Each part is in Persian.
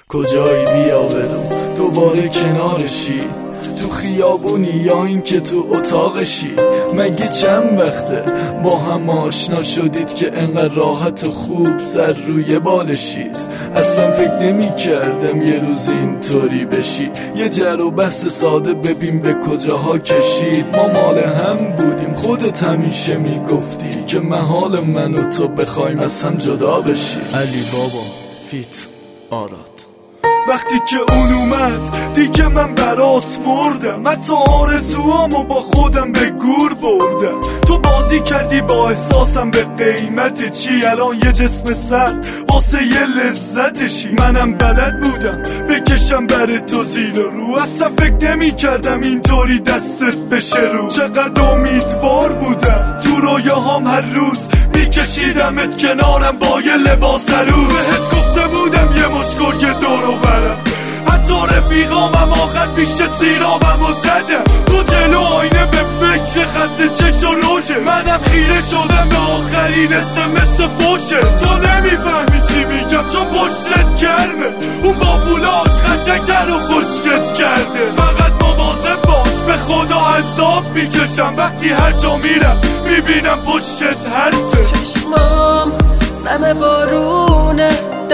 کجایی بیا برم دوباره کنارشی، تو خیابونی یا این که تو اتاقشی. مگه چند وقته با هم آشنا شدید که انقدر راحت و خوب سر روی بالشید؟ اصلا فکر نمی کردم یه روز اینطوری بشی. یه جر و بحث ساده ببین به کجاها کشید. ما مال هم بودیم، خودت همیشه میگفتی که محال من و تو بخوایم از هم جدا بشی. علی بابا فیت آراد. وقتی که اون اومد دیگه من برات مردم، حتی آرزوامو با خودم به گور بردم. تو بازی کردی با احساسم به قیمت چی؟ الان یه جسم سرد واسه یه لذتشی. منم بلد بودم بکشم بر تو زیر و رو، اصلا فکر نمی کردم اینطوری دستت بشه رو. چقدر امیدوار بودم تو رویاهام هر روز میکشیدمت کنارم با یه لباس روز. بهت گفته بودم یه مش گرگ دورو برم، حتی رفیقامم آخر پیشت سیرابمو زدم. تو جلو آینه به فکر خط چش و روشه، منم خیره شدم به آخرین SMS فوشه. تو نمیفهمی چی میگم چون پشتت گرمه، اون با پولاش قشنگتر و خوشگت کرده. فقط مواظب باش به خدا عذاب میکشم وقتی هر جا میرم میبینم پشتت حرفه. چشمام نم بارونه،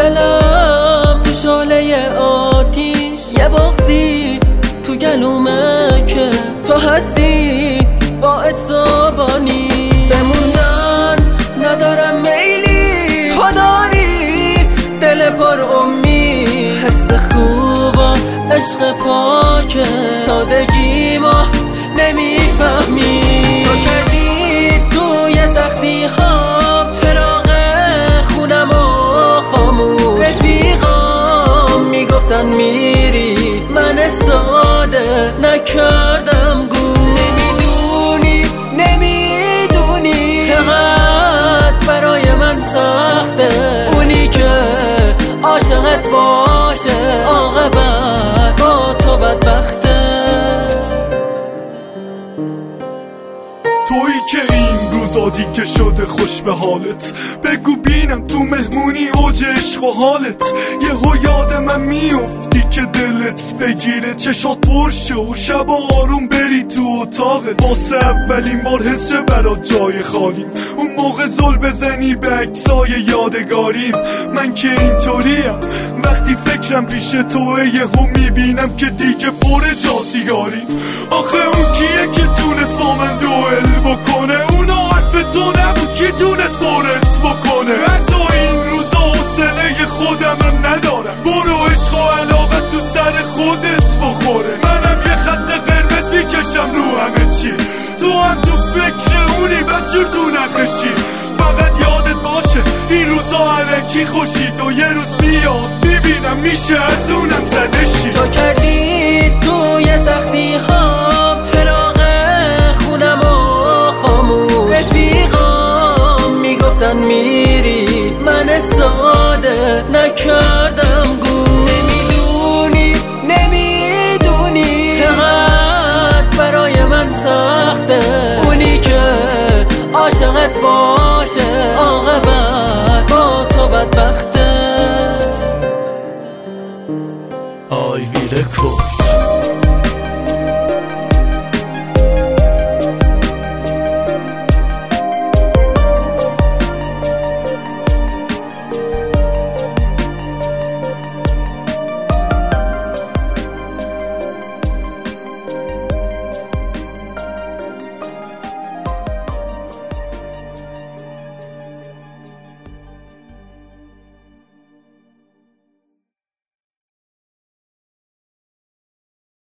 دلم تو شاله آتیش، یه بغضی تو گلومه که تو هستی باعث آبانی. بموندن ندارم میلی، تو داری دل پر امید، حس خوبا عشق پاکه، سادگی ما نمیفهمی. تو کردی توی سختی ها چراغ خونمو خاموش، رفیقام میگفتن میری، من ساده نکردم گوش. نمیدونی چقدر برای من سخته، اونی که عاشقت باشه عاقبت با تو بدبخته. تویی که این روزا دیگه شده خوش به حالت، بگو بینم تو مهمونی اوج عشق و حالت. یهو یاد من میافتی که دلت بگیره، چشات پرشه و شب آروم بری تو اتاقت. واسه اولین بار حس برات جای خالیم، اون موقع زل بزنی به عکسای یادگاریم. من که اینطوریم وقتی فکرم پیش توه، یهو میبینم که دیگه پر جا سیگاریم. آخه اون کیه که تونست با من دوئل بکنه؟ اونا حرف تو نبود کی تونست بارت بکنه؟ حتی این روزا حوصله خودمم ندارم، برو عشق و علاقت تو سر خودت بخوره. منم یه خط قرمز میکشم رو همه چی، تو هم تو فکر اونی بدجور تو نخشی. فقط یادت باشه این روزا الکی خوشید و یه روز میاد میبینم میشه از اونم زده شی. تو کردی توی سختی ها چراغ خونمو خاموش، رفیقام میگفتن میری، من ساده نکردم گوش. نمیدونی چقدر برای من سخته، اونی که عاشقت با